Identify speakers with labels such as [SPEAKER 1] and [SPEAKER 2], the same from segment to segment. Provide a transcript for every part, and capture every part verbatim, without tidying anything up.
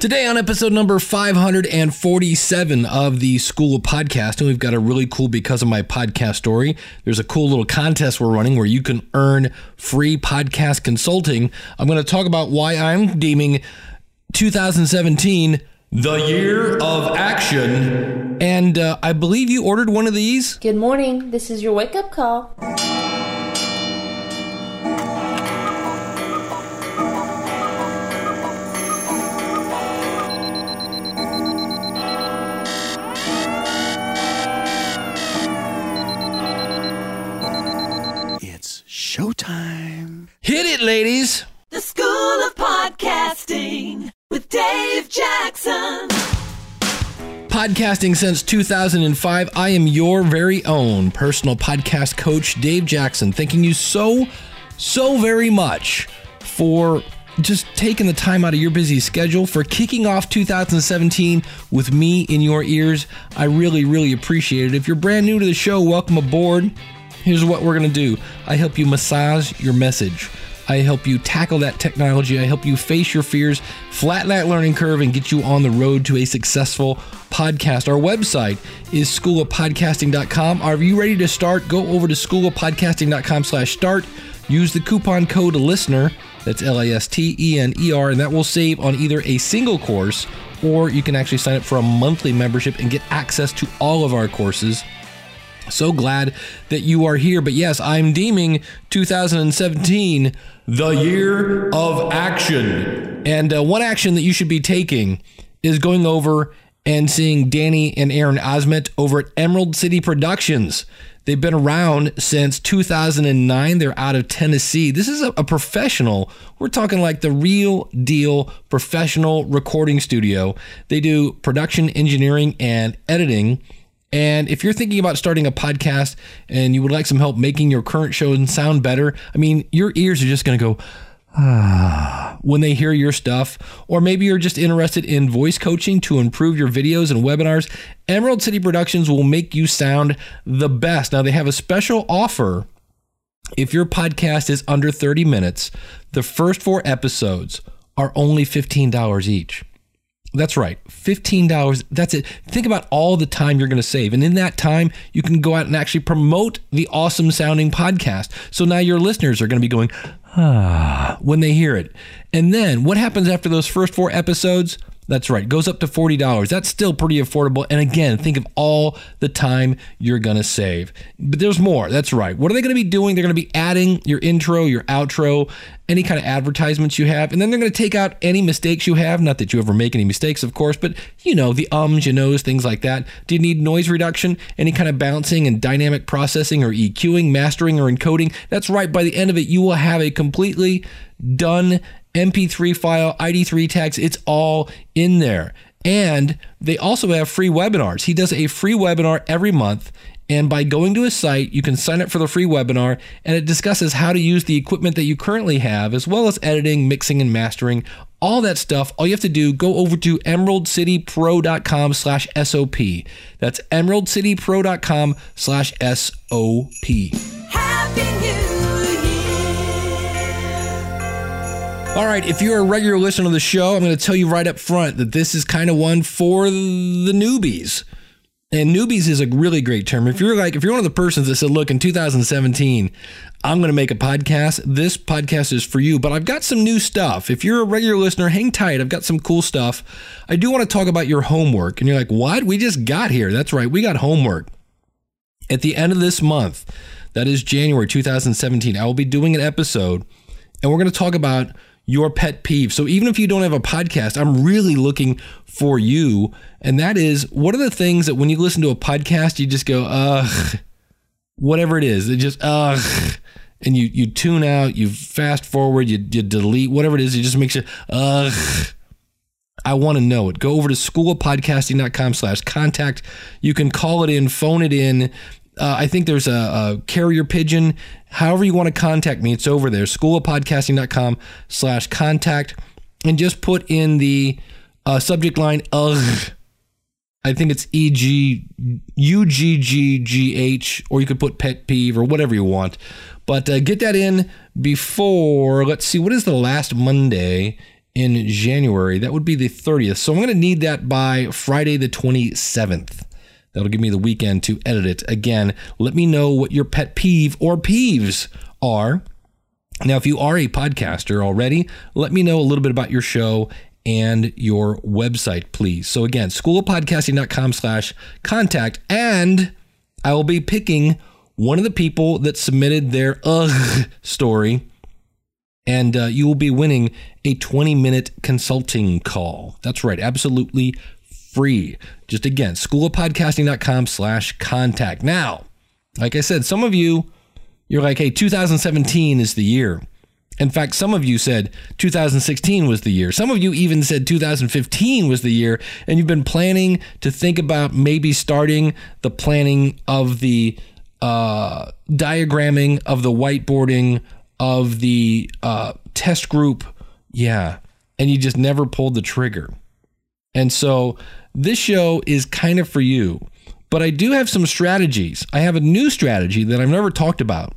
[SPEAKER 1] Today on episode number five hundred forty-seven of the School of Podcasting, we've got a really cool Because of My Podcast story. There's a cool little contest we're running where you can earn free podcast consulting. I'm going to talk about why I'm deeming two thousand seventeen the year of action. And uh, I believe you ordered one of these.
[SPEAKER 2] Good morning. This is your wake-up call.
[SPEAKER 3] Showtime.
[SPEAKER 1] Hit it, ladies.
[SPEAKER 4] The School of Podcasting with Dave Jackson.
[SPEAKER 1] Podcasting since two thousand five. I am your very own personal podcast coach, Dave Jackson. Thanking you so, so very much for just taking the time out of your busy schedule, for kicking off two thousand seventeen with me in your ears. I really, really appreciate it. If you're brand new to the show, welcome aboard. Here's what we're going to do. I help you massage your message. I help you tackle that technology. I help you face your fears, flatten that learning curve, and get you on the road to a successful podcast. Our website is school of podcasting dot com. Are you ready to start? Go over to school of podcasting dot com slash start. Use the coupon code LISTENER, that's L I S T E N E R, and that will save on either a single course, or you can actually sign up for a monthly membership and get access to all of our courses. So glad that you are here. But yes, I'm deeming two thousand seventeen the year of action. And uh, one action that you should be taking is going over and seeing Danny and Aaron Osment over at Emerald City Productions. They've been around since two thousand nine. They're out of Tennessee. This is a, a professional. We're talking like the real deal professional recording studio. They do production, engineering, and editing. And if you're thinking about starting a podcast and you would like some help making your current show sound better, I mean, your ears are just going to go, ah, when they hear your stuff. Or maybe you're just interested in voice coaching to improve your videos and webinars. Emerald City Productions will make you sound the best. Now, they have a special offer. If your podcast is under thirty minutes, the first four episodes are only fifteen dollars each. That's right, fifteen dollars. That's it. Think about all the time you're going to save. And in that time, you can go out and actually promote the awesome sounding podcast. So now your listeners are going to be going, ah, when they hear it. And then what happens after those first four episodes? That's right, goes up to forty dollars. That's still pretty affordable. And again, think of all the time you're going to save. But there's more. That's right. What are they going to be doing? They're going to be adding your intro, your outro, any kind of advertisements you have. And then they're going to take out any mistakes you have. Not that you ever make any mistakes, of course, but you know, the ums, you knows, things like that. Do you need noise reduction? Any kind of balancing and dynamic processing or EQing, mastering or encoding? That's right. By the end of it, you will have a completely done M P three file, I D three tags. It's all in there. And they also have free webinars. He does a free webinar every month. And by going to his site, you can sign up for the free webinar, and it discusses how to use the equipment that you currently have, as well as editing, mixing, and mastering, all that stuff. All you have to do, go over to emerald city pro dot com slash S O P. That's emerald city pro dot com slash S O P.
[SPEAKER 4] Happy New Year.
[SPEAKER 1] All right, if you're a regular listener to the show, I'm going to tell you right up front that this is kind of one for the newbies. And newbies is a really great term. If you're like, if you're one of the persons that said, look, in two thousand seventeen, I'm going to make a podcast, this podcast is for you. But I've got some new stuff. If you're a regular listener, hang tight. I've got some cool stuff. I do want to talk about your homework. And you're like, what? We just got here. That's right. We got homework. At the end of this month, that is January two thousand seventeen, I will be doing an episode, and we're going to talk about your pet peeve. So even if you don't have a podcast, I'm really looking for you. And that is, what are the things that when you listen to a podcast, you just go, ugh, whatever it is, it just, ugh, and you, you tune out, you fast forward, you, you delete, whatever it is, it just makes you, ugh. I want to know it. Go over to school of podcasting dot com slash contact. You can call it in, phone it in. Uh, I think there's a, a carrier pigeon. However you want to contact me, it's over there. school of podcasting dot com slash contact. And just put in the uh, subject line, ugh. I think it's E G, U G G G H, or you could put pet peeve or whatever you want. But uh, get that in before, let's see, what is the last Monday in January. That would be the thirtieth. So I'm going to need that by Friday the twenty-seventh. That'll give me the weekend to edit it. Again, let me know what your pet peeve or peeves are. Now, if you are a podcaster already, let me know a little bit about your show and your website, please. So again, schoolofpodcasting.com slash contact. And I will be picking one of the people that submitted their ugh story. And uh, you will be winning a twenty minute consulting call. That's right. Absolutely free. Just again, schoolofpodcasting.com slash contact. Now, like I said, some of you, you're like, hey, two thousand seventeen is the year. In fact, some of you said two thousand sixteen was the year. Some of you even said two thousand fifteen was the year, and you've been planning to think about maybe starting the planning of the uh, diagramming, of the whiteboarding, of the uh, test group. Yeah, and you just never pulled the trigger. And so this show is kind of for you. But I do have some strategies. I have a new strategy that I've never talked about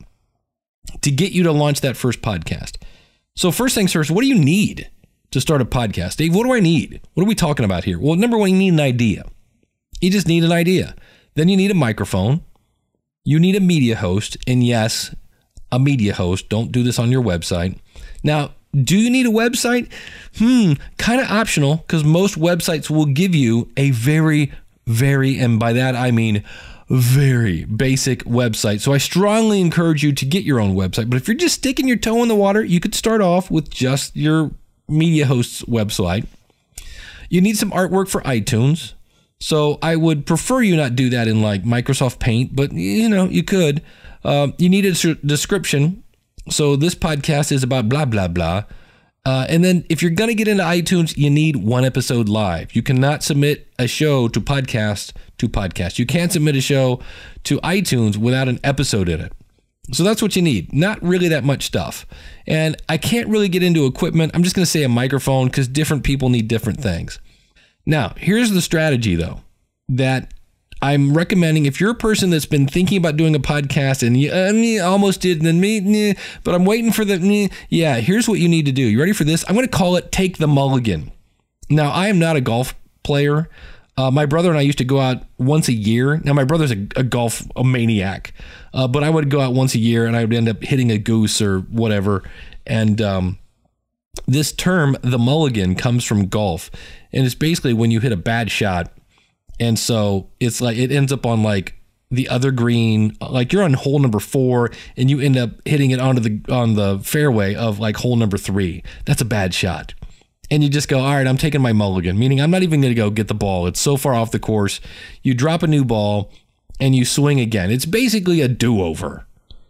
[SPEAKER 1] to get you to launch that first podcast. So first things first, what do you need to start a podcast? Dave, what do I need? What are we talking about here? Well, number one, you need an idea. You just need an idea. Then you need a microphone. You need a media host. And yes, a media host. Don't do this on your website. Now, do you need a website? Hmm, kind of optional, because most websites will give you a very, very, and by that I mean very basic website. So I strongly encourage you to get your own website. But if you're just sticking your toe in the water, you could start off with just your media host's website. You need some artwork for iTunes. So I would prefer you not do that in like Microsoft Paint, but you know, you could. Uh, you need a description. So this podcast is about blah, blah, blah. Uh, and then if you're going to get into iTunes, you need one episode live. You cannot submit a show to podcast to podcast. You can't submit a show to iTunes without an episode in it. So that's what you need. Not really that much stuff. And I can't really get into equipment. I'm just going to say a microphone because different people need different things. Now, here's the strategy, though, that I'm recommending if you're a person that's been thinking about doing a podcast and you uh, me almost did, and then me, but I'm waiting for the, me, yeah, here's what you need to do. You ready for this? I'm going to call it Take the Mulligan. Now, I am not a golf player. Uh, my brother and I used to go out once a year. Now, my brother's a, a golf a maniac, uh, but I would go out once a year and I would end up hitting a goose or whatever. And um, this term, the mulligan, comes from golf. And it's basically when you hit a bad shot. And so it's like it ends up on like the other green, like you're on hole number four and you end up hitting it onto the on the fairway of like hole number three. That's a bad shot. And you just go, all right, I'm taking my mulligan, meaning I'm not even going to go get the ball. It's so far off the course. You drop a new ball and you swing again. It's basically a do-over.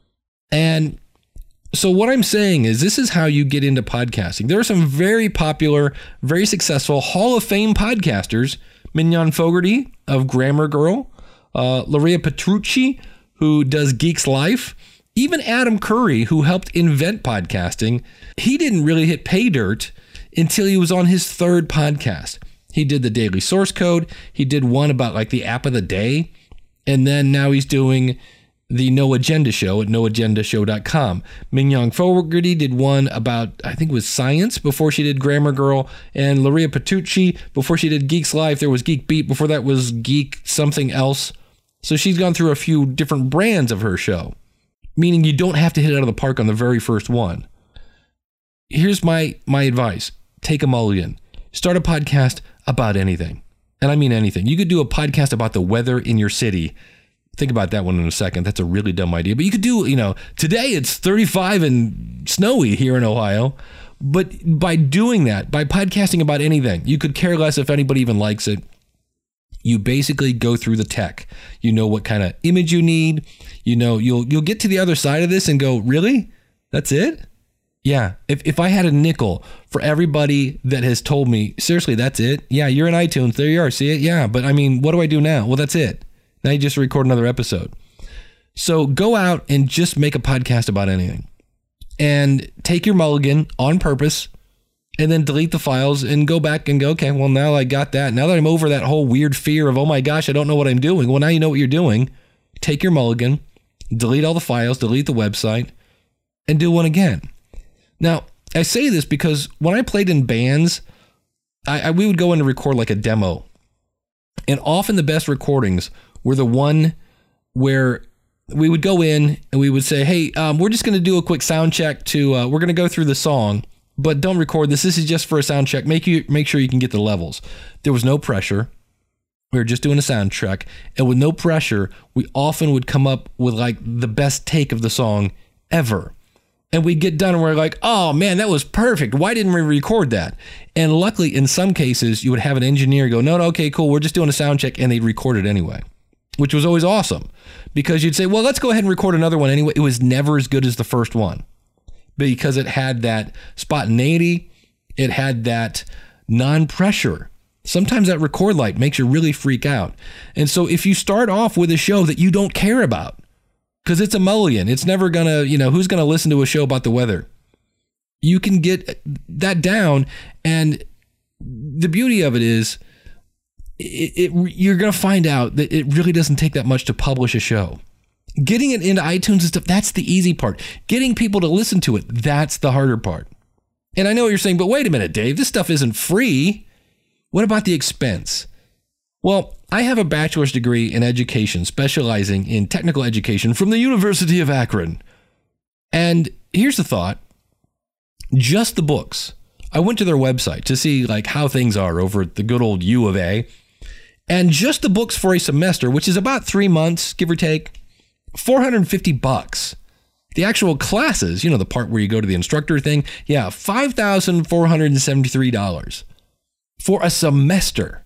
[SPEAKER 1] And so what I'm saying is this is how you get into podcasting. There are some very popular, very successful Hall of Fame podcasters. Mignon Fogarty of Grammar Girl, uh, Loria Petrucci, who does Geeks Life, even Adam Curry, who helped invent podcasting. He didn't really hit pay dirt until he was on his third podcast. He did the Daily Source Code. He did one about like the app of the day. And then now he's doing the No Agenda Show at no agenda show dot com. Mignon Fogarty did one about, I think it was science before she did Grammar Girl, and Loria Petrucci before she did Geeks Life. There was Geek Beat. Before that was Geek something else. So she's gone through a few different brands of her show, meaning you don't have to hit it out of the park on the very first one. Here's my, my advice. Take a mulligan. Start a podcast about anything. And I mean anything. You could do a podcast about the weather in your city. Think about that one in a second. That's a really dumb idea. But you could do, you know, today it's thirty-five and snowy here in Ohio. But by doing that, by podcasting about anything, you could care less if anybody even likes it. You basically go through the tech. You know what kind of image you need. You know, you'll you'll get to the other side of this and go, really? That's it? Yeah. If if I had a nickel for everybody that has told me, seriously, that's it? Yeah, you're in iTunes. There you are. See it? Yeah. But I mean, what do I do now? Well, that's it. Now you just record another episode. So go out and just make a podcast about anything. And take your mulligan on purpose and then delete the files and go back and go, okay, well, now I got that. Now that I'm over that whole weird fear of, oh my gosh, I don't know what I'm doing. Well, now you know what you're doing. Take your mulligan, delete all the files, delete the website, and do one again. Now, I say this because when I played in bands, I, I we would go in to record like a demo. And often the best recordings were the one where we would go in and we would say, hey, um, we're just going to do a quick sound check to, uh, we're going to go through the song, but don't record this. This is just for a sound check. Make you make sure you can get the levels. There was no pressure. We were just doing a sound check. And with no pressure, we often would come up with like the best take of the song ever. And we'd get done and we're like, oh man, that was perfect. Why didn't we record that? And luckily, in some cases, you would have an engineer go, no, no, okay, cool. We're just doing a sound check. And they'd record it anyway, which was always awesome because you'd say, well, let's go ahead and record another one anyway. It was never as good as the first one because it had that spontaneity. It had that non-pressure. Sometimes that record light makes you really freak out. And so if you start off with a show that you don't care about, because it's a mulligan. It's never going to, you know, who's going to listen to a show about the weather? You can get that down. And the beauty of it is it, it you're going to find out that it really doesn't take that much to publish a show. Getting it into iTunes and stuff, that's the easy part. Getting people to listen to it, that's the harder part. And I know what you're saying, but wait a minute, Dave, this stuff isn't free. What about the expense? Well, I have a bachelor's degree in education, specializing in technical education from the University of Akron. And here's the thought. Just the books. I went to their website to see like how things are over at the good old U of A. And just the books for a semester, which is about three months, give or take, four hundred fifty bucks. The actual classes, you know, the part where you go to the instructor thing, yeah, five thousand four hundred seventy-three dollars for a semester.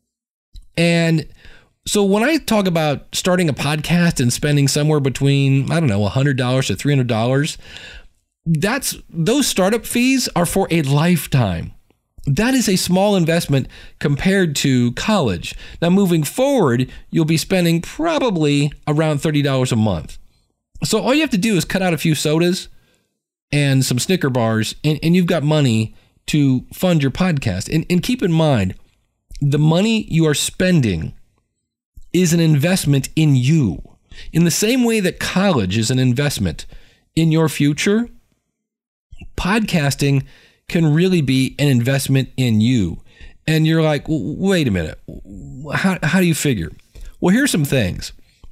[SPEAKER 1] And so when I talk about starting a podcast and spending somewhere between, I don't know, one hundred dollars to three hundred dollars, that's those startup fees are for a lifetime. That is a small investment compared to college. Now, moving forward, you'll be spending probably around thirty dollars a month. So all you have to do is cut out a few sodas and some Snicker bars, and, and you've got money to fund your podcast. And, and keep in mind, the money you are spending is an investment in you. In the same way that college is an investment in your future, podcasting can really be an investment in you. And you're like, wait a minute, how, how do you figure? Well, here's some things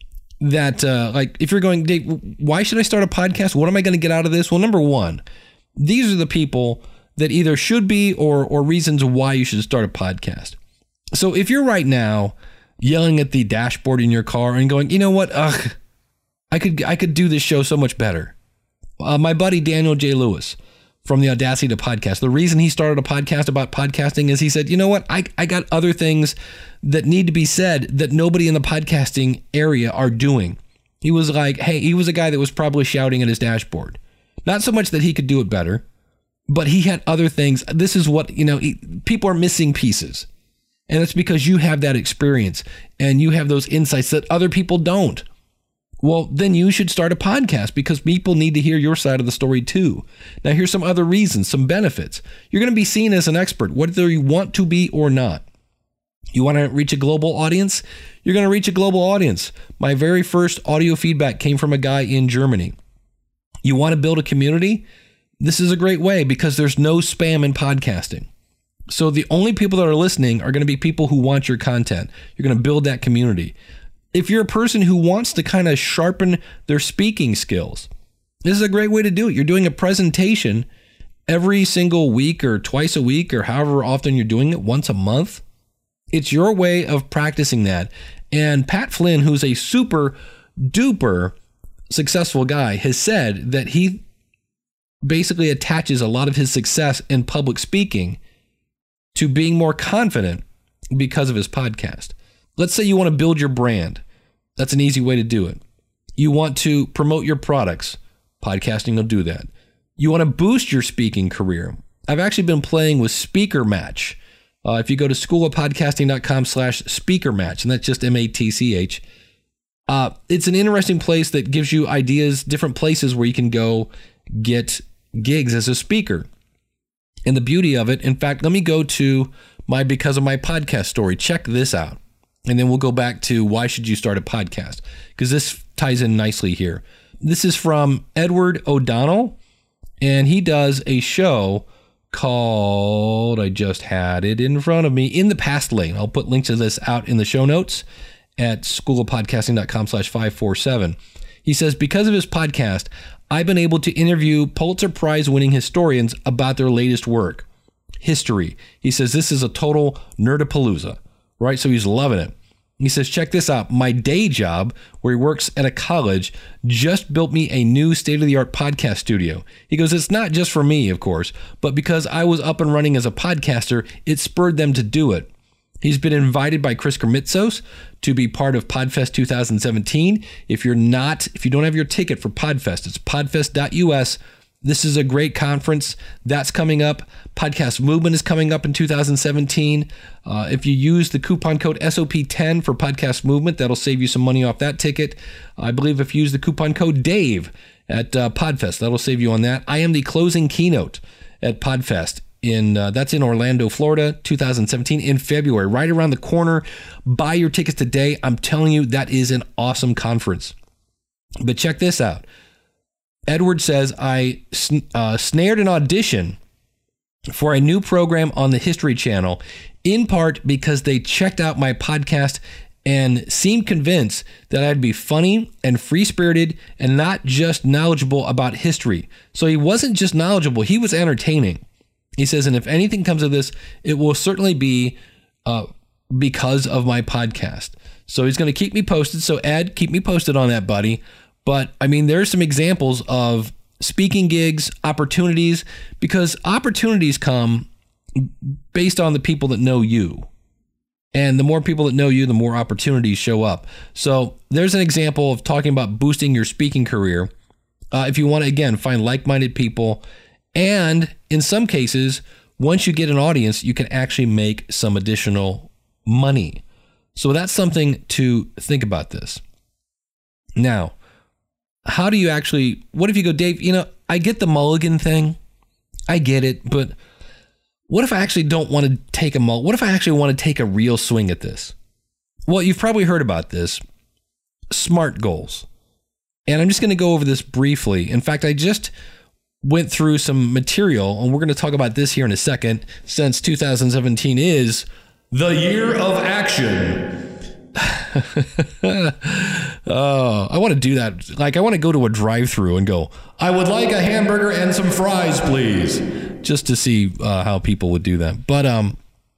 [SPEAKER 1] that, uh, like, if you're going, Dave, why should I start a podcast? What am I going to get out of this? Well, number one, these are the people that either should be or or reasons why you should start a podcast. So if you're right now yelling at the dashboard in your car and going, you know what, ugh, I could I could do this show so much better. Uh, my buddy Daniel J. Lewis from the Audacity to Podcast, the reason he started a podcast about podcasting is he said, you know what, I, I got other things that need to be said that nobody in the podcasting area are doing. He was like, hey, he was a guy that was probably shouting at his dashboard. Not so much that he could do it better, but he had other things. This is what, you know, he, people are missing pieces. And it's because you have that experience and you have those insights that other people don't. Well, then you should start a podcast because people need to hear your side of the story too. Now, here's some other reasons, some benefits. You're going to be seen as an expert, whether you want to be or not. You want to reach a global audience? You're going to reach a global audience. My very first audio feedback came from a guy in Germany. You want to build a community? This is a great way because there's no spam in podcasting. So the only people that are listening are going to be people who want your content. You're going to build that community. If you're a person who wants to kind of sharpen their speaking skills, this is a great way to do it. You're doing a presentation every single week or twice a week or however often you're doing it, once a month. It's your way of practicing that. And Pat Flynn, who's a super duper successful guy, has said that he basically attaches a lot of his success in public speaking to being more confident because of his podcast. Let's say you want to build your brand. That's an easy way to do it. You want to promote your products. Podcasting will do that. You want to boost your speaking career. I've actually been playing with Speaker Match. Uh, if you go to schoolofpodcasting.com slash speaker match, and that's just M A T C H, uh, it's an interesting place that gives you ideas, different places where you can go get gigs as a speaker. And the beauty of it, in fact, let me go to my Because of My Podcast story. Check this out. And then we'll go back to why should you start a podcast? Because this ties in nicely here. This is from Edward O'Donnell. And he does a show called, I just had it in front of me, In the Past Lane. I'll put links to this out in the show notes at schoolofpodcasting.com slash 547. He says, because of his podcast, I've been able to interview Pulitzer Prize winning historians about their latest work, history. He says, this is a total nerdapalooza, right? So he's loving it. He says, check this out. My day job, where he works at a college, just built me a new state-of-the-art podcast studio. He goes, it's not just for me, of course, but because I was up and running as a podcaster, it spurred them to do it. He's been invited by Chris Krimitsos to be part of PodFest two thousand seventeen. If you're not, if you don't have your ticket for PodFest, it's podfest dot U S. This is a great conference. That's coming up. Podcast Movement is coming up in two thousand seventeen. Uh, if you use the coupon code S O P ten for Podcast Movement, that'll save you some money off that ticket. I believe if you use the coupon code DAVE at uh, PodFest, that'll save you on that. I am the closing keynote at PodFest. In uh, that's in Orlando, Florida, two thousand seventeen, in February, right around the corner. Buy your tickets today. I'm telling you, that is an awesome conference. But check this out. Edward says, I uh, snared an audition for a new program on the History Channel, in part because they checked out my podcast and seemed convinced that I'd be funny and free-spirited and not just knowledgeable about history. So he wasn't just knowledgeable, he was entertaining. He says, and if anything comes of this, it will certainly be uh, because of my podcast. So he's going to keep me posted. So Ed, keep me posted on that, buddy. But I mean, there's some examples of speaking gigs, opportunities, because opportunities come based on the people that know you. And the more people that know you, the more opportunities show up. So there's an example of talking about boosting your speaking career. Uh, if you want to, again, find like-minded people. And in some cases, once you get an audience, you can actually make some additional money. So that's something to think about this. Now, how do you actually, what if you go, Dave, you know, I get the mulligan thing. I get it. But what if I actually don't want to take a mulligan? What if I actually want to take a real swing at this? Well, you've probably heard about this. SMART goals. And I'm just going to go over this briefly. In fact, I just went through some material, and we're going to talk about this here in a second, since two thousand seventeen is the year of action. Oh, I want to do that. Like, I want to go to a drive-through and go, I would like a hamburger and some fries, please, just to see uh, how people would do that. But um,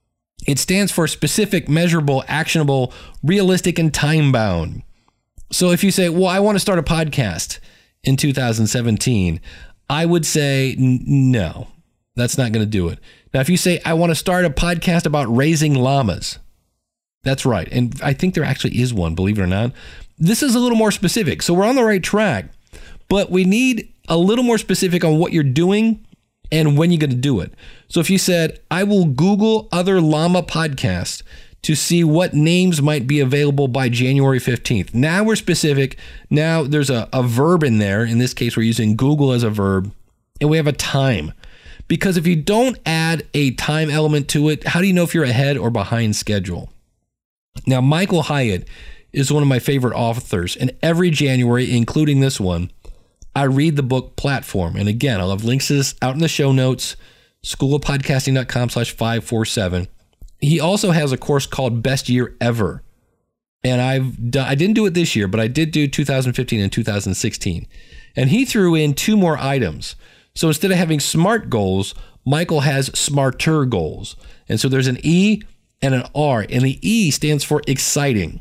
[SPEAKER 1] it stands for specific, measurable, actionable, realistic, and time-bound. So if you say, well, I want to start a podcast in two thousand seventeen, I would say, no, that's not going to do it. Now, if you say, I want to start a podcast about raising llamas, that's right. And I think there actually is one, believe it or not. This is a little more specific. So we're on the right track, but we need a little more specific on what you're doing and when you're going to do it. So if you said, I will Google other llama podcasts to see what names might be available by January fifteenth. Now we're specific. Now there's a, a verb in there. In this case, we're using Google as a verb, and we have a time. Because if you don't add a time element to it, how do you know if you're ahead or behind schedule? Now, Michael Hyatt is one of my favorite authors, and every January, including this one, I read the book Platform. And again, I'll have links to this out in the show notes, schoolofpodcasting.com slash 547. He also has a course called Best Year Ever. And I've done, I didn't do it this year, but I did do two thousand fifteen and two thousand sixteen. And he threw in two more items. So instead of having SMART goals, Michael has SMARTer goals. And so there's an E and an R, and the E stands for exciting.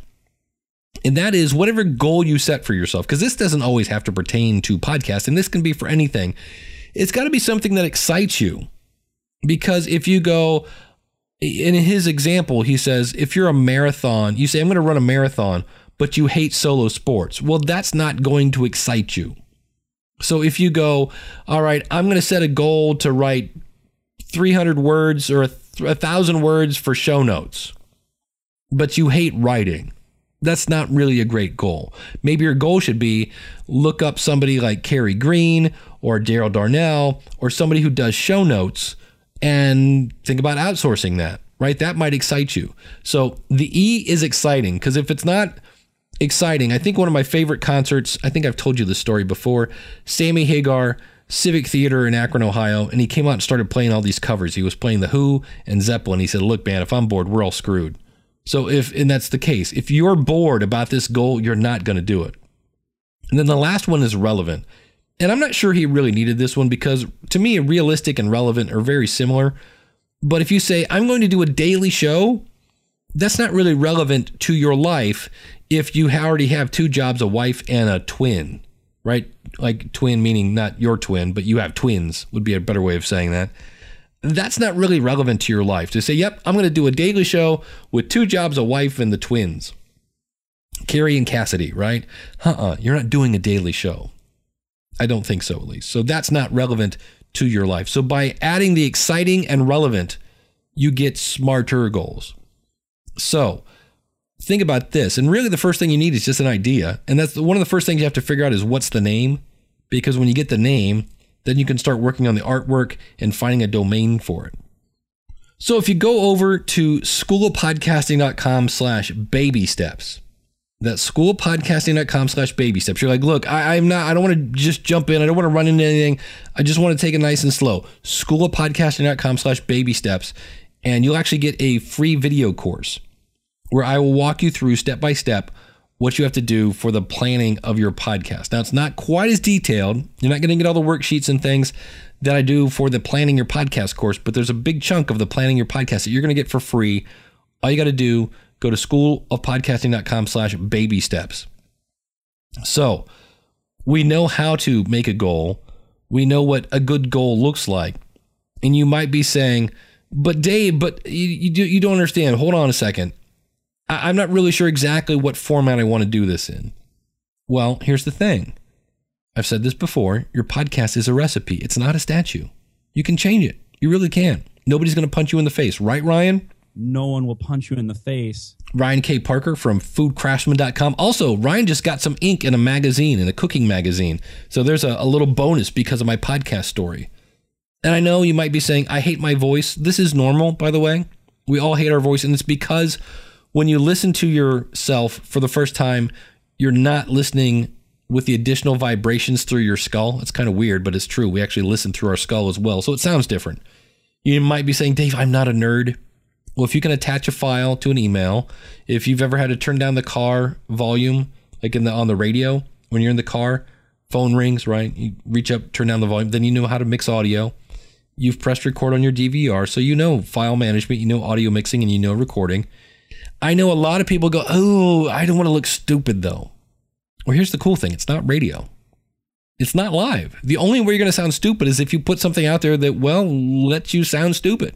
[SPEAKER 1] And that is whatever goal you set for yourself, because this doesn't always have to pertain to podcasts, and this can be for anything. It's got to be something that excites you. Because if you go, in his example, he says, if you're a marathon, you say, I'm going to run a marathon, but you hate solo sports. Well, that's not going to excite you. So if you go, all right, I'm going to set a goal to write three hundred words or a, th- a thousand words for show notes, but you hate writing, that's not really a great goal. Maybe your goal should be look up somebody like Carrie Green or Daryl Darnell or somebody who does show notes and think about outsourcing that, right? That might excite you. So the E is exciting, because if it's not exciting, I think one of my favorite concerts, I think I've told you this story before, Sammy Hagar Civic Theater in Akron, Ohio, and he came out and started playing all these covers. He was playing The Who and Zeppelin. He said, look, man, if I'm bored, we're all screwed. So if, and that's the case, if you're bored about this goal, you're not going to do it. And then the last one is relevant. And I'm not sure he really needed this one because to me, realistic and relevant are very similar. But if you say, I'm going to do a daily show, that's not really relevant to your life if you already have two jobs, a wife and a twin, right? Like twin meaning not your twin, but you have twins would be a better way of saying that. That's not really relevant to your life to say, yep, I'm going to do a daily show with two jobs, a wife and the twins. Carrie and Cassidy, right? Uh-uh, you're not doing a daily show. I don't think so, at least. So that's not relevant to your life. So by adding the exciting and relevant, you get smarter goals. So think about this. And really the first thing you need is just an idea. And that's one of the first things you have to figure out is what's the name? Because when you get the name, then you can start working on the artwork and finding a domain for it. So if you go over to schoolofpodcasting.com slash baby steps, that's schoolofpodcasting.com slash baby steps. You're like, look, I, I'm not, I don't want to just jump in. I don't want to run into anything. I just want to take it nice and slow. schoolofpodcasting.com slash baby steps. And you'll actually get a free video course where I will walk you through step by step what you have to do for the planning of your podcast. Now, it's not quite as detailed. You're not going to get all the worksheets and things that I do for the planning your podcast course, but there's a big chunk of the planning your podcast that you're going to get for free. All you got to do, go to schoolofpodcasting.com slash baby steps. So we know how to make a goal. We know what a good goal looks like. And you might be saying, but Dave, but you, you, do, you don't understand. Hold on a second. I, I'm not really sure exactly what format I want to do this in. Well, here's the thing. I've said this before. Your podcast is a recipe. It's not a statue. You can change it. You really can. Nobody's going to punch you in the face. Right, Ryan?
[SPEAKER 5] No one will punch you in the face.
[SPEAKER 1] Ryan K. Parker from food craftsman dot com. Also, Ryan just got some ink in a magazine, in a cooking magazine. So there's a, a little bonus because of my podcast story. And I know you might be saying, I hate my voice. This is normal, by the way. We all hate our voice. And it's because when you listen to yourself for the first time, you're not listening with the additional vibrations through your skull. It's kind of weird, but it's true. We actually listen through our skull as well. So it sounds different. You might be saying, Dave, I'm not a nerd. Well, if you can attach a file to an email, if you've ever had to turn down the car volume, like in the on the radio, when you're in the car, phone rings, right? You reach up, turn down the volume, then you know how to mix audio. You've pressed record on your D V R, so you know file management, you know audio mixing, and you know recording. I know a lot of people go, oh, I don't want to look stupid, though. Well, here's the cool thing. It's not radio. It's not live. The only way you're going to sound stupid is if you put something out there that, well, lets you sound stupid.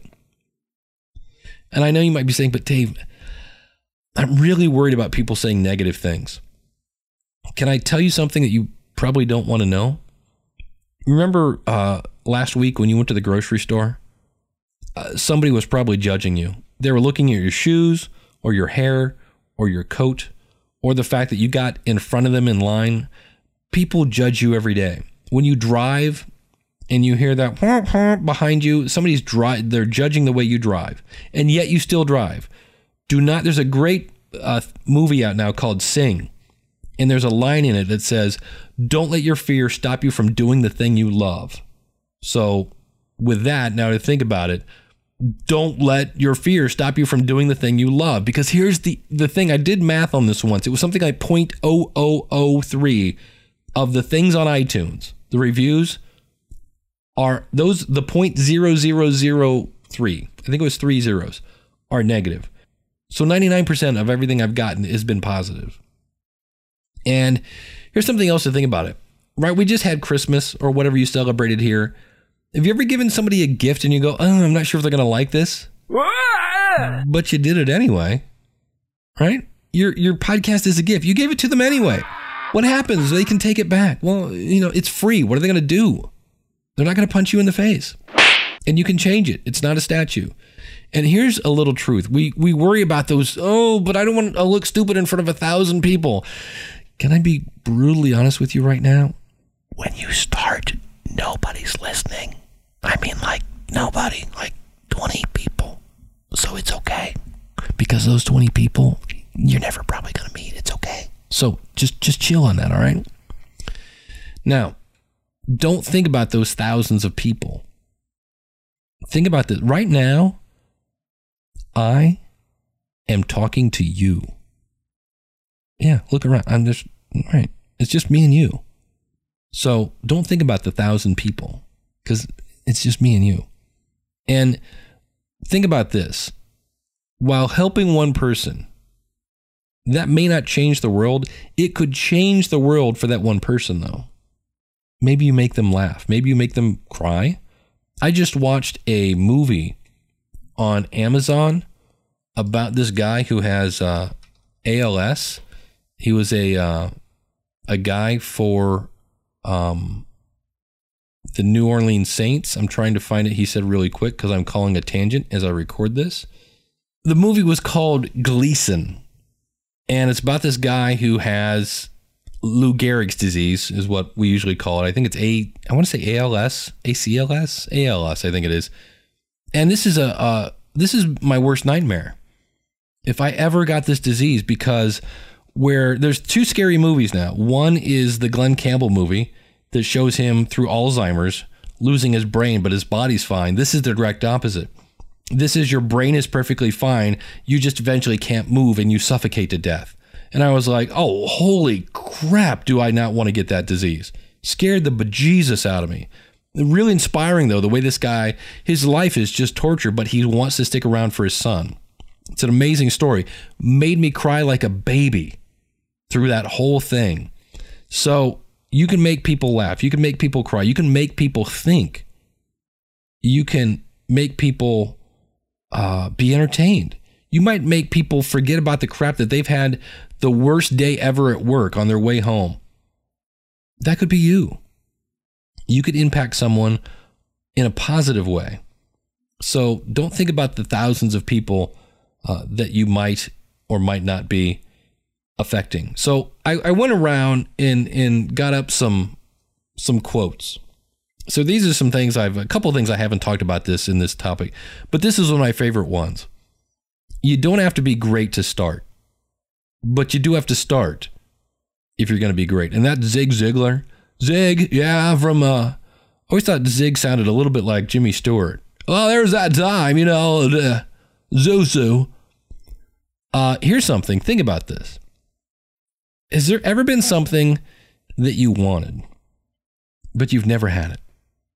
[SPEAKER 1] And I know you might be saying, but Dave, I'm really worried about people saying negative things. Can I tell you something that you probably don't want to know? Remember uh, last week when you went to the grocery store? Uh, somebody was probably judging you. They were looking at your shoes or your hair or your coat or the fact that you got in front of them in line. People judge you every day. When you drive and you hear that behind you, somebody's dri- they're judging the way you drive, and yet you still drive. Do not, there's a great uh, movie out now called Sing, and there's a line in it that says, don't let your fear stop you from doing the thing you love. So with that, now to think about it, don't let your fear stop you from doing the thing you love. Because here's the, the thing, I did math on this once. It was something like zero point zero zero zero three of the things on iTunes, the reviews, are those, the zero point zero zero zero three, I think it was three zeros, are negative. So ninety-nine percent of everything I've gotten has been positive. And here's something else to think about it, right? We just had Christmas or whatever you celebrated here. Have you ever given somebody a gift and you go, oh, I'm not sure if they're going to like this, but you did it anyway, right? Your, your podcast is a gift. You gave it to them anyway. What happens? They can take it back. Well, you know, it's free. What are they going to do? They're not going to punch you in the face, and you can change it. It's not a statue. And here's a little truth. We we worry about those, oh, but I don't want to look stupid in front of a thousand people. Can I be brutally honest with you right now? When you start, nobody's listening. I mean, like nobody, like twenty people. So it's okay. Because those twenty people, you're never probably going to meet. It's okay. So just, just chill on that, all right? Now, don't think about those thousands of people. Think about this. Right now, I am talking to you. Yeah, look around. I'm just, right. It's just me and you. So don't think about the thousand people, because it's just me and you. And think about this. While helping one person, that may not change the world. It could change the world for that one person, though. Maybe you make them laugh. Maybe you make them cry. I just watched a movie on Amazon about this guy who has uh, A L S. He was a uh, a guy for um, the New Orleans Saints. I'm trying to find it. He said really quick because I'm calling a tangent as I record this. The movie was called Gleason, and it's about this guy who has Lou Gehrig's disease, is what we usually call it. I think it's a, I want to say A L S, A C L S, A L S, I think it is. And this is a, uh, this is my worst nightmare. If I ever got this disease, because where there's two scary movies now. One is the Glenn Campbell movie that shows him through Alzheimer's losing his brain, but his body's fine. This is the direct opposite. This is your brain is perfectly fine. You just eventually can't move and you suffocate to death. And I was like, oh, holy crap, do I not want to get that disease? Scared the bejesus out of me. Really inspiring, though, the way this guy, his life is just torture, but he wants to stick around for his son. It's an amazing story. Made me cry like a baby through that whole thing. So you can make people laugh. You can make people cry. You can make people think. You can make people uh, be entertained. You might make people forget about the crap that they've had the worst day ever at work on their way home. That could be you. You could impact someone in a positive way. So don't think about the thousands of people uh, that you might or might not be affecting. So I, I went around and, and got up some some quotes. So these are some things I've, a couple of things I haven't talked about this in this topic, but this is one of my favorite ones. You don't have to be great to start, but you do have to start if you're going to be great. And that's Zig Ziglar. Zig, yeah, from, uh, I always thought Zig sounded a little bit like Jimmy Stewart. Well, there's that time, you know, uh, Zosu. Uh, here's something. Think about this. Has there ever been something that you wanted, but you've never had it?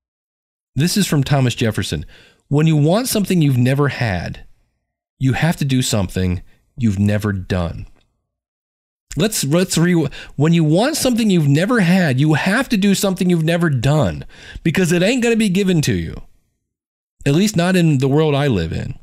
[SPEAKER 1] This is from Thomas Jefferson. When you want something you've never had, you have to do something you've never done. Let's let's re. When you want something you've never had, you have to do something you've never done, because it ain't going to be given to you. At least not in the world I live in.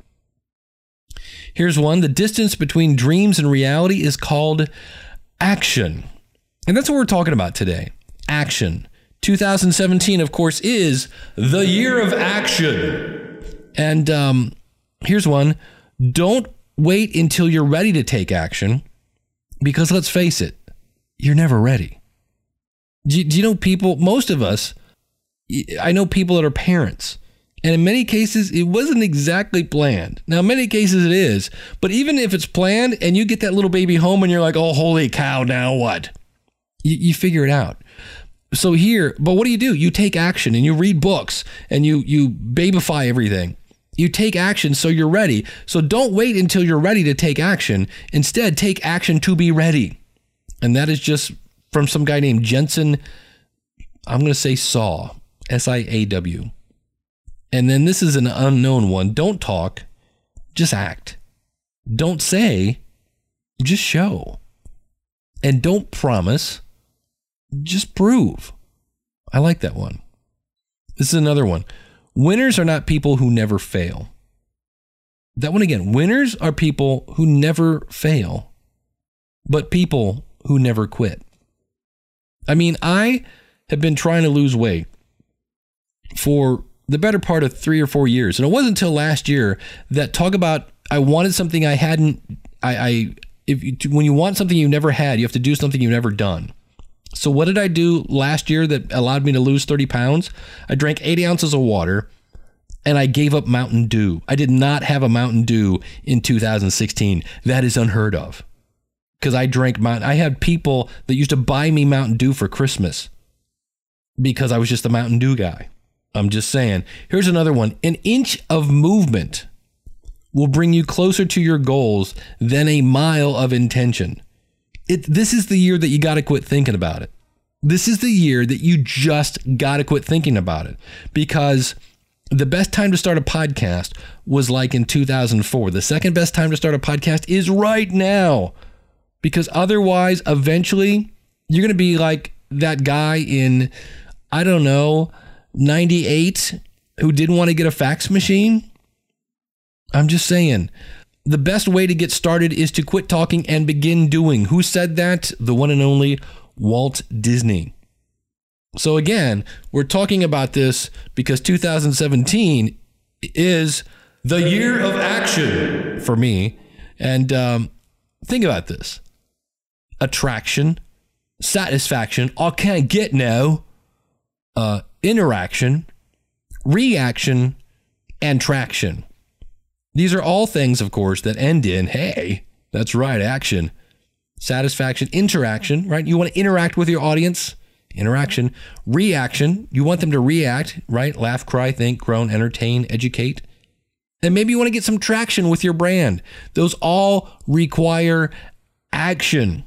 [SPEAKER 1] Here's one. The distance between dreams and reality is called action. And that's what we're talking about today. Action. two thousand seventeen, of course, is the year of action. And um, here's one. Don't wait until you're ready to take action, because let's face it, you're never ready. Do you, do you know people, most of us, I know people that are parents, and in many cases, it wasn't exactly planned. Now, in many cases it is, but even if it's planned and you get that little baby home and you're like, oh, holy cow, now what? You, you figure it out. So here, but what do you do? You take action and you read books and you you babyfy everything. You take action so you're ready. So don't wait until you're ready to take action. Instead, take action to be ready. And that is just from some guy named Jensen, I'm going to say Saw, S I A W. And then this is an unknown one. Don't talk, just act. Don't say, just show. And don't promise, just prove. I like that one. This is another one. Winners are not people who never fail. That one again. Winners are people who never fail, but people who never quit. I mean, I have been trying to lose weight for the better part of three or four years. And it wasn't until last year that talk about, I wanted something I hadn't, I, I if you, when you want something you've never had, you have to do something you've never done. So what did I do last year that allowed me to lose thirty pounds? I drank eighty ounces of water and I gave up Mountain Dew. I did not have a Mountain Dew in two thousand sixteen. That is unheard of. Because I drank Mountain, I had people that used to buy me Mountain Dew for Christmas. because I was just a Mountain Dew guy. I'm just saying. Here's another one. An inch of movement will bring you closer to your goals than a mile of intention. It, this is the year that you got to quit thinking about it. This is the year that you just got to quit thinking about it, because the best time to start a podcast was like in two thousand four. The second best time to start a podcast is right now, because otherwise, eventually, you're going to be like that guy in, I don't know, ninety-eight who didn't want to get a fax machine. I'm just saying, the best way to get started is to quit talking and begin doing. Who said that? The one and only Walt Disney. So again, we're talking about this because two thousand seventeen is the year of action for me. And um, think about this. Attraction, satisfaction, I can't get no, uh, interaction, reaction, and traction. These are all things, of course, that end in, hey, that's right, action, satisfaction, interaction, right? You want to interact with your audience, interaction, reaction, you want them to react, right? Laugh, cry, think, groan, entertain, educate. And maybe you want to get some traction with your brand. Those all require action.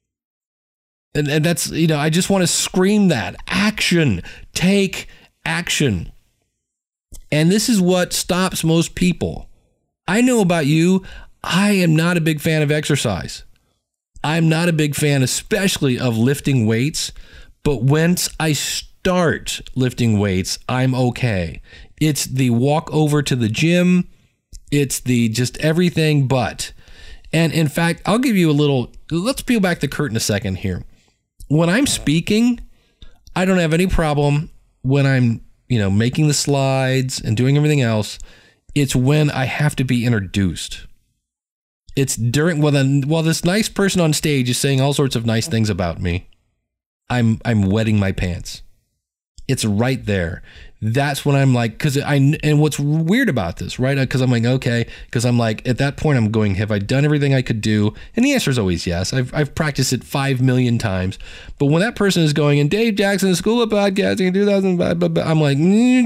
[SPEAKER 1] And, and that's, you know, I just want to scream that. Action. Take action. And this is what stops most people. I know about you, I am not a big fan of exercise. I'm not a big fan, especially of lifting weights. But once I start lifting weights, I'm okay. It's the walk over to the gym. It's the just everything but. And in fact, I'll give you a little, let's peel back the curtain a second here. When I'm speaking, I don't have any problem when I'm, you know, making the slides and doing everything else. It's when I have to be introduced. It's during, well, then, while this nice person on stage is saying all sorts of nice things about me, I'm I'm wetting my pants. It's right there. That's when I'm like, because I, and what's weird about this, right? Because I'm like, okay, because I'm like, at that point, I'm going, have I done everything I could do? And the answer is always yes. I've I've practiced it five million times. But when that person is going, and Dave Jackson, School of Podcasting in two thousand five, I'm like,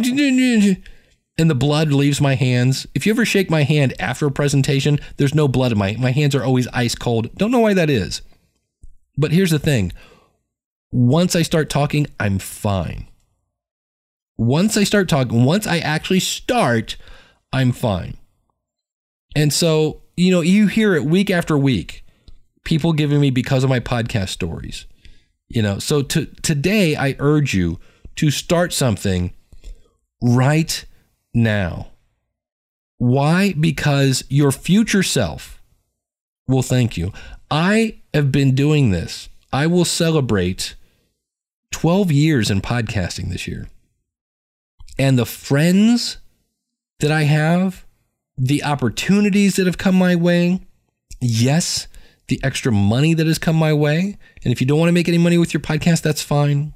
[SPEAKER 1] and the blood leaves my hands. If you ever shake my hand after a presentation, there's no blood in my, my hands are always ice cold. Don't know why that is. But here's the thing. Once I start talking, I'm fine. Once I start talking, once I actually start, I'm fine. And so, you know, you hear it week after week, people giving me because of my podcast stories, you know, so to, today I urge you to start something right now. Why? Because your future self will thank you. I have been doing this. I will celebrate twelve years in podcasting this year. And the friends that I have, the opportunities that have come my way, yes, the extra money that has come my way. And if you don't want to make any money with your podcast, that's fine.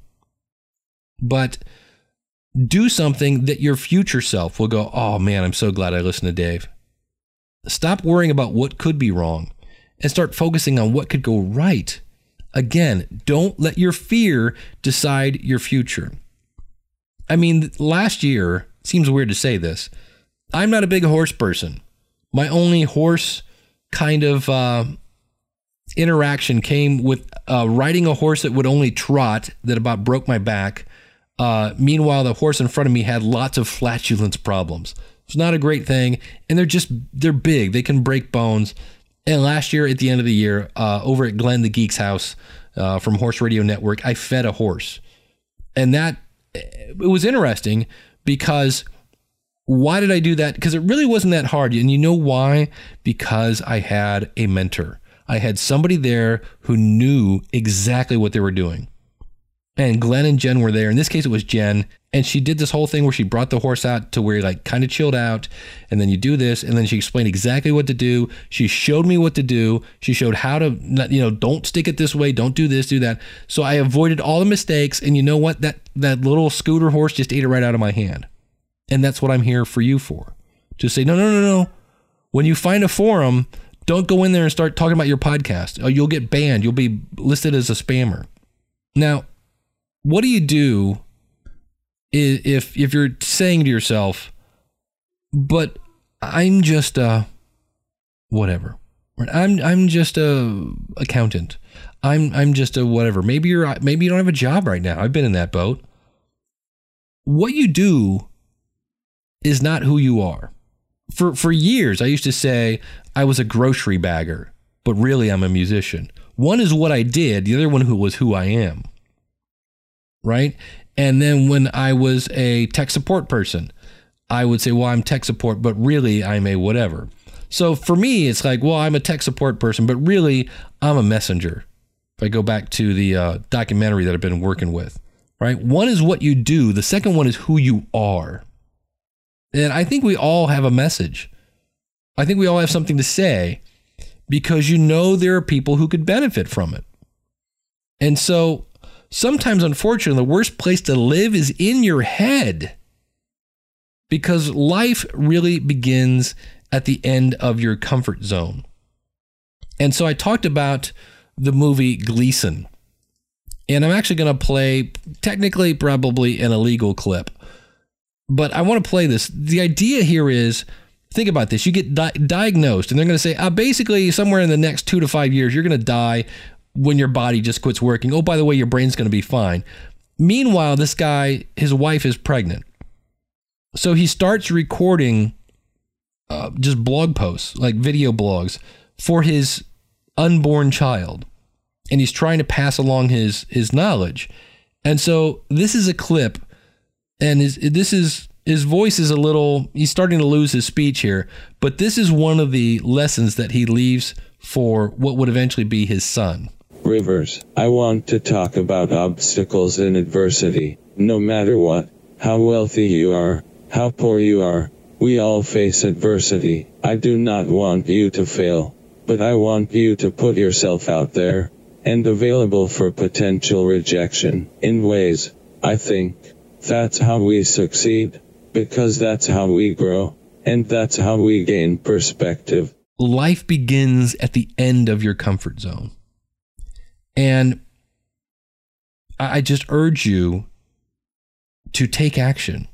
[SPEAKER 1] But do something that your future self will go, oh man, I'm so glad I listened to Dave. Stop worrying about what could be wrong and start focusing on what could go right. Again, don't let your fear decide your future. I mean, last year, it seems weird to say this, I'm not a big horse person. My only horse kind of uh, interaction came with uh, riding a horse that would only trot, that about broke my back. Uh, meanwhile, the horse in front of me had lots of flatulence problems. It's not a great thing. And they're just, they're big. They can break bones. And last year, at the end of the year, uh, over at Glenn the Geek's house uh, from Horse Radio Network, I fed a horse. And that, it was interesting because why did I do that? Because it really wasn't that hard. And you know why? Because I had a mentor. I had somebody there who knew exactly what they were doing. And Glenn and Jen were there. In this case, it was Jen. And she did this whole thing where she brought the horse out to where he like kind of chilled out. And then you do this. And then she explained exactly what to do. She showed me what to do. She showed how to, you know, don't stick it this way. Don't do this, do that. So I avoided all the mistakes. And you know what? That, that little scooter horse just ate it right out of my hand. And that's what I'm here for you for. To say, no, no, no, no. When you find a forum, don't go in there and start talking about your podcast. You'll get banned. You'll be listed as a spammer. Now, what do you do if if you're saying to yourself, but I'm just a whatever. I'm I'm just a accountant. I'm I'm just a whatever. Maybe you're maybe you don't have a job right now. I've been in that boat. What you do is not who you are. For for years, I used to say I was a grocery bagger, but really I'm a musician. One is what I did. The other one who was who I am. Right? And then when I was a tech support person, I would say, well, I'm tech support, but really I'm a whatever. So for me, it's like, well, I'm a tech support person, but really I'm a messenger. If I go back to the uh, documentary that I've been working with, right? One is what you do. The second one is who you are. And I think we all have a message. I think we all have something to say because you know there are people who could benefit from it. And so sometimes, unfortunately, the worst place to live is in your head because life really begins at the end of your comfort zone. And so I talked about the movie Gleason. And I'm actually going to play, technically, probably an illegal clip. But I want to play this. The idea here is, think about this. You get di- diagnosed, and they're going to say, uh, basically, somewhere in the next two to five years, you're going to die when your body just quits working. Oh, by the way, your brain's going to be fine. Meanwhile, this guy, his wife is pregnant. So he starts recording uh, just blog posts, like video blogs, for his unborn child. And he's trying to pass along his his knowledge. And so this is a clip, and his, this is his voice is a little, he's starting to lose his speech here, but this is one of the lessons that he leaves for what would eventually be his son.
[SPEAKER 6] Rivers, I want to talk about obstacles and adversity. No matter what, how wealthy you are, how poor you are, we all face adversity. I do not want you to fail, but I want you to put yourself out there and available for potential rejection in ways. I think that's how we succeed, because that's how we grow, and that's how we gain perspective.
[SPEAKER 1] Life begins at the end of your comfort zone. And I just urge you to take action.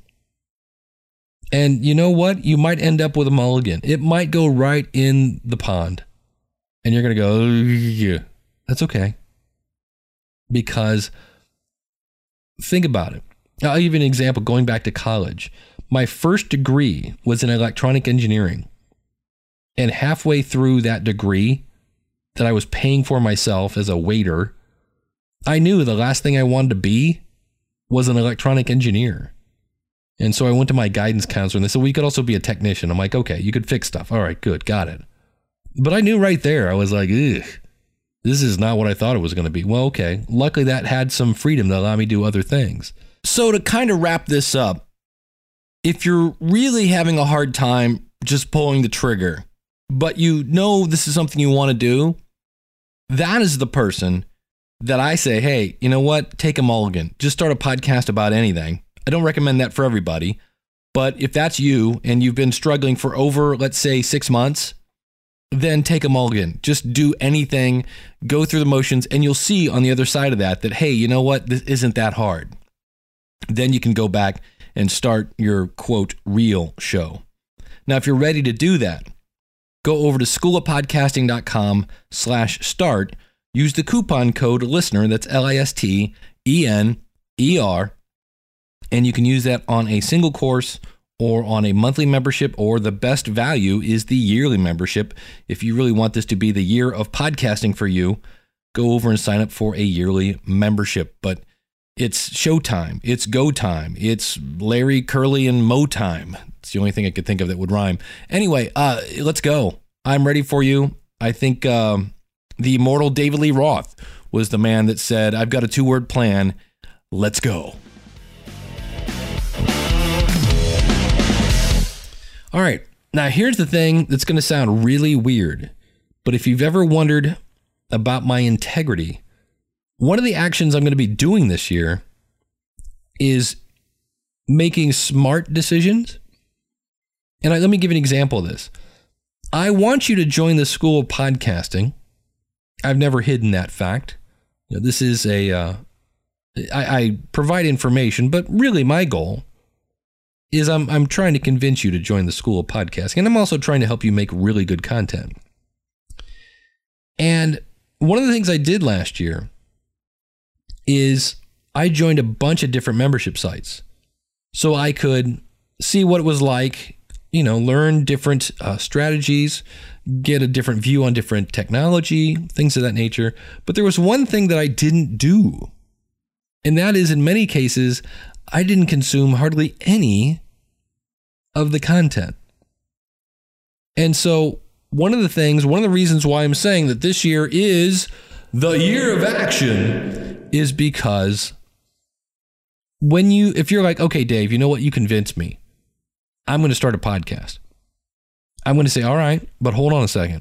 [SPEAKER 1] And you know what? You might end up with a mulligan. It might go right in the pond. And you're going to go, oh, yeah. That's okay. Because think about it. I'll give you an example going back to college. My first degree was in electronic engineering. And halfway through that degree that I was paying for myself as a waiter, I knew the last thing I wanted to be was an electronic engineer. And so I went to my guidance counselor and they said, well, you could also be a technician. I'm like, okay, you could fix stuff. All right, good, got it. But I knew right there, I was like, ugh, this is not what I thought it was going to be. Well, okay, luckily that had some freedom to allow me to do other things. So to kind of wrap this up, if you're really having a hard time just pulling the trigger, but you know this is something you want to do, that is the person that I say, hey, you know what? Take a mulligan. Just start a podcast about anything. I don't recommend that for everybody, but if that's you and you've been struggling for over, let's say, six months, then take a mulligan. Just do anything, go through the motions, and you'll see on the other side of that that, hey, you know what? This isn't that hard. Then you can go back and start your, quote, real show. Now, if you're ready to do that, go over to schoolofpodcasting.com slash start. Use the coupon code LISTENER, that's L I S T E N E R, and you can use that on a single course or on a monthly membership, or the best value is the yearly membership. If you really want this to be the year of podcasting for you, go over and sign up for a yearly membership. But it's showtime, it's go time, it's Larry, Curly, and Mo time. It's the only thing I could think of that would rhyme. Anyway, uh, let's go. I'm ready for you. I think um, the immortal David Lee Roth was the man that said, I've got a two-word plan. Let's go. All right. Now, here's the thing that's going to sound really weird, but if you've ever wondered about my integrity, one of the actions I'm going to be doing this year is making smart decisions. And I, let me give you an example of this. I want you to join the School of Podcasting. I've never hidden that fact. You know, this is a uh, I, I provide information, but really my goal is I'm I'm trying to convince you to join the School of Podcasting, and I'm also trying to help you make really good content. And one of the things I did last year is I joined a bunch of different membership sites so I could see what it was like, you know, learn different uh, strategies, get a different view on different technology, things of that nature. But there was one thing that I didn't do. And that is, in many cases, I didn't consume hardly any of the content. And so one of the things, one of the reasons why I'm saying that this year is the year of action is because when you, if you're like, okay, Dave, you know what? You convinced me. I'm going to start a podcast. I'm going to say, all right, but hold on a second.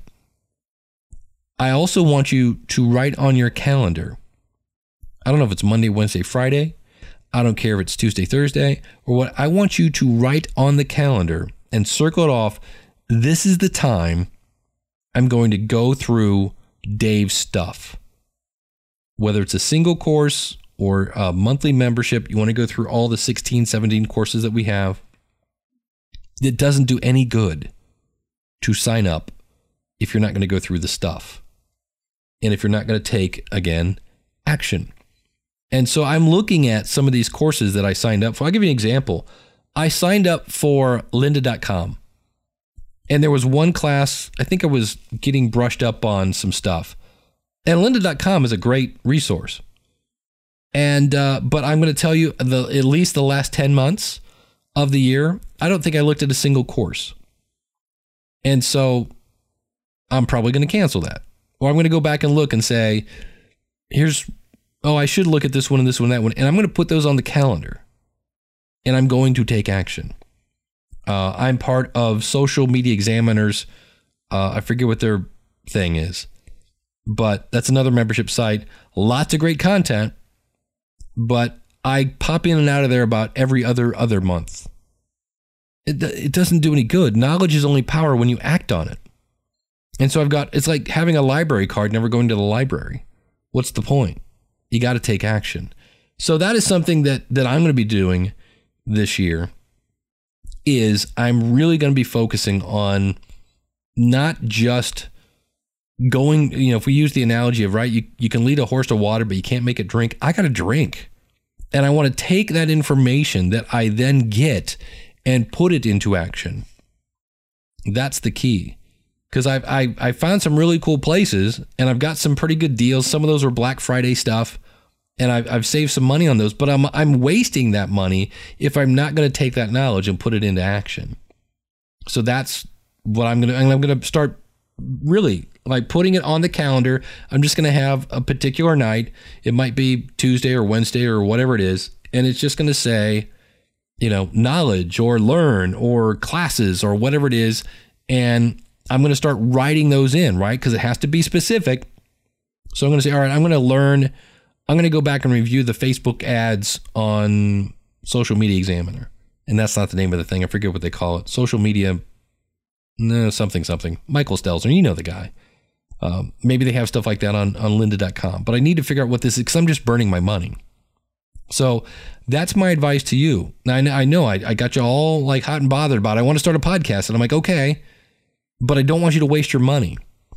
[SPEAKER 1] I also want you to write on your calendar. I don't know if it's Monday, Wednesday, Friday. I don't care if it's Tuesday, Thursday, or what. I want you to write on the calendar and circle it off. This is the time I'm going to go through Dave's stuff. Whether it's a single course or a monthly membership, you want to go through all the sixteen, seventeen courses that we have. It doesn't do any good to sign up if you're not going to go through the stuff. And if you're not going to take, again, action. And so I'm looking at some of these courses that I signed up for. I'll give you an example. I signed up for lynda dot com. And there was one class, I think I was getting brushed up on some stuff. And lynda dot com is a great resource. And uh, but I'm going to tell you, the at least the last ten months of the year, I don't think I looked at a single course. And so I'm probably going to cancel that. Or I'm going to go back and look and say, here's, oh, I should look at this one and this one and that one. And I'm going to put those on the calendar. And I'm going to take action. Uh, I'm part of Social Media Examiner's, uh, I forget what their thing is. But that's another membership site. Lots of great content. But I pop in and out of there about every other other month. It, it doesn't do any good. Knowledge is only power when you act on it. And so I've got, it's like having a library card, never going to the library. What's the point? You got to take action. So that is something that, that I'm going to be doing this year, is I'm really going to be focusing on not just going, you know, if we use the analogy of, right, you, you can lead a horse to water, but you can't make it drink. I got to drink. And I want to take that information that I then get and put it into action. That's the key. Because I've I, I found some really cool places, and I've got some pretty good deals. Some of those are Black Friday stuff, and I've, I've saved some money on those. But I'm I'm wasting that money if I'm not going to take that knowledge and put it into action. So that's what I'm going to. I'm going to start really like putting it on the calendar. I'm just going to have a particular night. It might be Tuesday or Wednesday or whatever it is, and it's just going to say, you know, knowledge or learn or classes or whatever it is. And I'm going to start writing those in, right? Because it has to be specific. So I'm going to say, all right, I'm going to learn, I'm going to go back and review the Facebook ads on Social Media Examiner. And that's not the name of the thing. I forget what they call it. Social media, no, something, something. Michael Stelzner, you know the guy. Um, maybe they have stuff like that on, on lynda dot com. But I need to figure out what this is, because I'm just burning my money. So that's my advice to you. Now, I know, I, know I, I got you all like hot and bothered about it. I want to start a podcast. And I'm like, okay, but I don't want you to waste your money.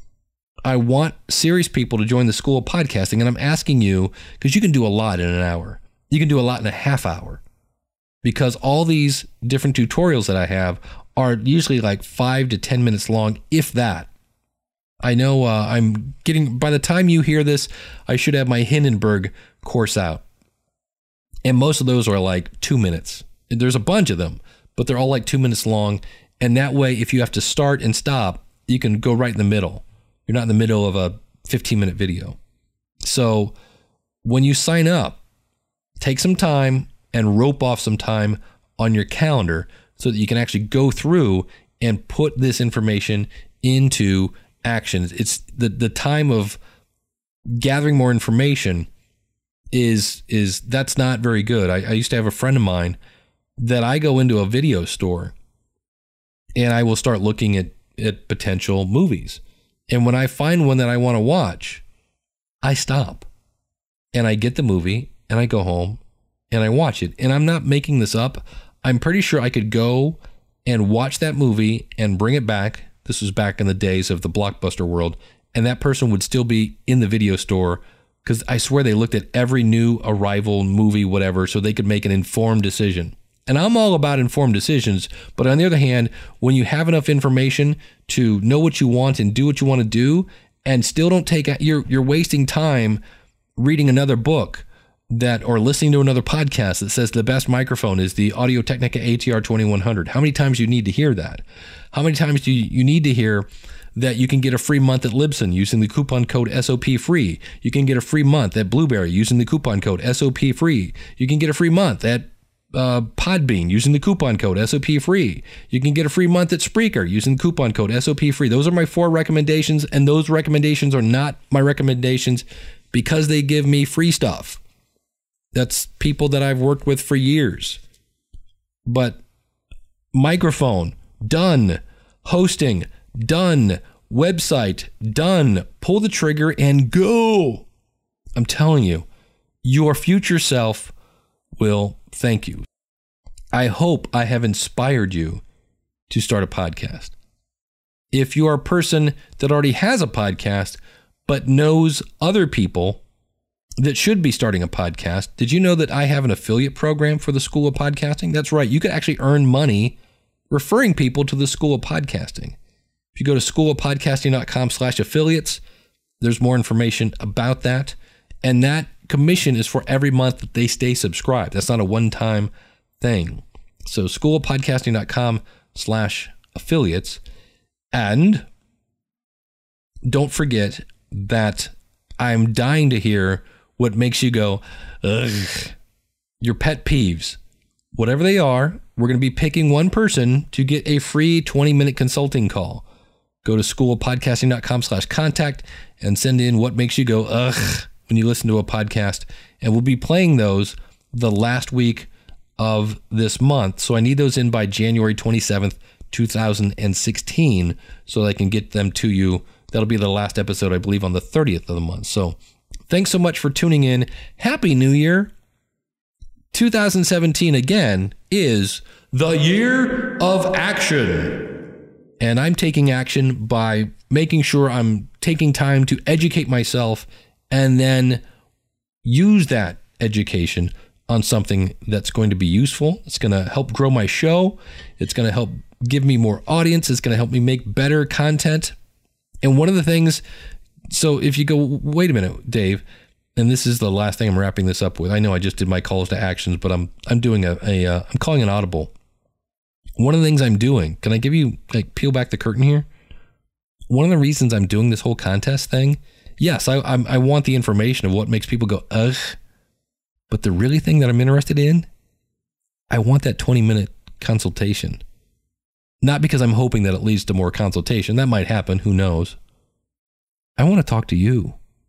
[SPEAKER 1] I want serious people to join the School of Podcasting. And I'm asking you, because you can do a lot in an hour. You can do a lot in a half hour. Because all these different tutorials that I have are usually like five to ten minutes long, if that. I know uh, I'm getting, by the time you hear this, I should have my Hindenburg course out. And most of those are like two minutes. There's a bunch of them, but they're all like two minutes long. And that way, if you have to start and stop, you can go right in the middle. You're not in the middle of a fifteen minute video. So when you sign up, take some time and rope off some time on your calendar so that you can actually go through and put this information into action. It's the, the time of gathering more information is, is that's not very good. I, I used to have a friend of mine that I go into a video store and I will start looking at, at potential movies. And when I find one that I want to watch, I stop and I get the movie and I go home and I watch it. And I'm not making this up. I'm pretty sure I could go and watch that movie and bring it back. This was back in the days of the Blockbuster world. And that person would still be in the video store, because I swear they looked at every new arrival movie, whatever, so they could make an informed decision. And I'm all about informed decisions. But on the other hand, when you have enough information to know what you want and do what you want to do, and still don't take, you're, you're wasting time reading another book that, or listening to another podcast that says the best microphone is the Audio-Technica A T R twenty-one hundred. How many times do you need to hear that? How many times do you, you need to hear that you can get a free month at Libsyn using the coupon code S O P free? You can get a free month at Blueberry using the coupon code S O P free. You can get a free month at uh, Podbean using the coupon code S O P free. You can get a free month at Spreaker using the coupon code S O P free. Those are my four recommendations, and those recommendations are not my recommendations because they give me free stuff. That's people that I've worked with for years. But microphone, done. Hosting, done. Website, done. Pull the trigger and go. I'm telling you, your future self will thank you. I hope I have inspired you to start a podcast. If you are a person that already has a podcast, but knows other people that should be starting a podcast, did you know that I have an affiliate program for the School of Podcasting? That's right. You could actually earn money referring people to the School of Podcasting. If you go to schoolofpodcasting.com slash affiliates, there's more information about that. And that commission is for every month that they stay subscribed. That's not a one-time thing. So schoolofpodcasting.com slash affiliates. And don't forget that I'm dying to hear what makes you go, ugh. Your pet peeves, whatever they are. We're going to be picking one person to get a free twenty minute consulting call. Go to schoolofpodcasting.com slash contact and send in what makes you go, ugh, when you listen to a podcast. And we'll be playing those the last week of this month. So I need those in by January twenty-seventh, two thousand sixteen, so that I can get them to you. That'll be the last episode, I believe, on the thirtieth of the month. So thanks so much for tuning in. Happy New Year. two thousand seventeen, again, is the year of action. And I'm taking action by making sure I'm taking time to educate myself and then use that education on something that's going to be useful. It's going to help grow my show. It's going to help give me more audience. It's going to help me make better content. And one of the things, so if you go, wait a minute, Dave, and this is the last thing I'm wrapping this up with. I know I just did my calls to actions, but I'm I'm doing a, a uh, I'm calling an audible. One of the things I'm doing, can I give you, like, peel back the curtain here? One of the reasons I'm doing this whole contest thing, yes, I I'm, I want the information of what makes people go, ugh, but the really thing that I'm interested in, I want that twenty minute consultation. Not because I'm hoping that it leads to more consultation. That might happen. Who knows? I want to talk to you.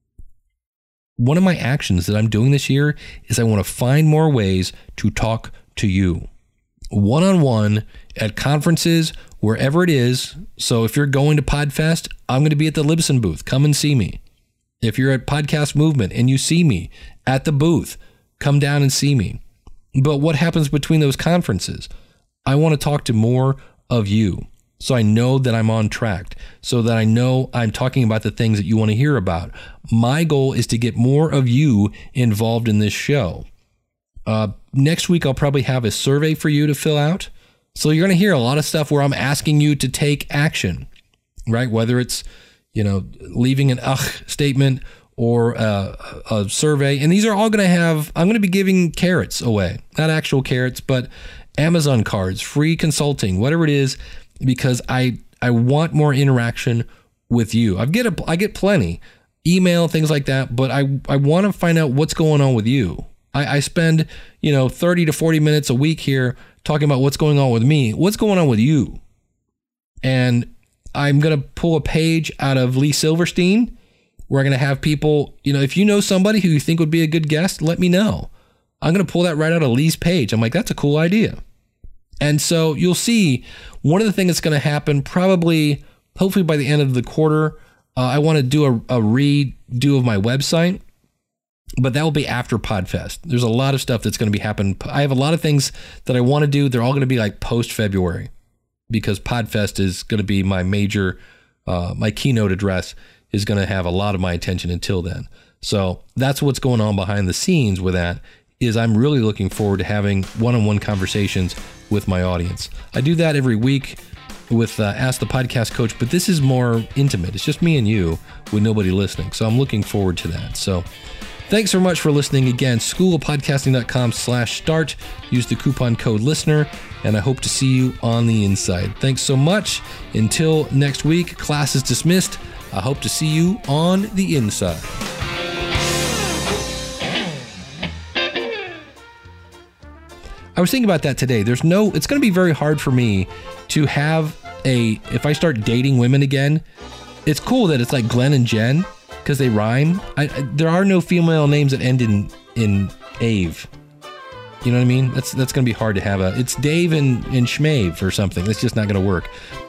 [SPEAKER 1] One of my actions that I'm doing this year is I want to find more ways to talk to you. One-on-one at conferences, wherever it is. So if you're going to PodFest, I'm going to be at the Libsyn booth. Come and see me. If you're at Podcast Movement and you see me at the booth, come down and see me. But what happens between those conferences? I want to talk to more of you, so I know that I'm on track, so that I know I'm talking about the things that you want to hear about. My goal is to get more of you involved in this show. Uh, next week, I'll probably have a survey for you to fill out. So you're going to hear a lot of stuff where I'm asking you to take action, right? Whether it's, you know, leaving an ugh statement or a, a survey. And these are all going to have, I'm going to be giving carrots away, not actual carrots, but Amazon cards, free consulting, whatever it is, because I, I want more interaction with you. I get a, I get plenty, email, things like that, but I, I want to find out what's going on with you. I, I spend, you know, thirty to forty minutes a week here talking about what's going on with me. What's going on with you? And I'm going to pull a page out of Lee Silverstein. We're going to have people, you know, if you know somebody who you think would be a good guest, let me know. I'm going to pull that right out of Lee's page. I'm like, that's a cool idea. And so you'll see one of the things that's going to happen probably, hopefully by the end of the quarter, uh, I want to do a, a redo of my website. but that will be after PodFest. There's a lot of stuff that's going to be happening. I have a lot of things that I want to do. They're all going to be like post-February because PodFest is going to be my major, uh, my keynote address is going to have a lot of my attention until then. So that's what's going on behind the scenes with that, is I'm really looking forward to having one-on-one conversations with my audience. I do that every week with uh, Ask the Podcast Coach, but this is more intimate. It's just me and you with nobody listening. So I'm looking forward to that. So thanks so much for listening. Again, schoolofpodcasting.com slash start. Use the coupon code listener, and I hope to see you on the inside. Thanks so much. Until next week, class is dismissed. I hope to see you on the inside. I was thinking about that today. There's no, it's going to be very hard for me to have a, if I start dating women again, it's cool that it's like Glenn and Jen because they rhyme. I, I, there are no female names that end in, in Ave. You know what I mean? That's, that's going to be hard to have a, it's Dave and, and Schmave or something. That's just not going to work.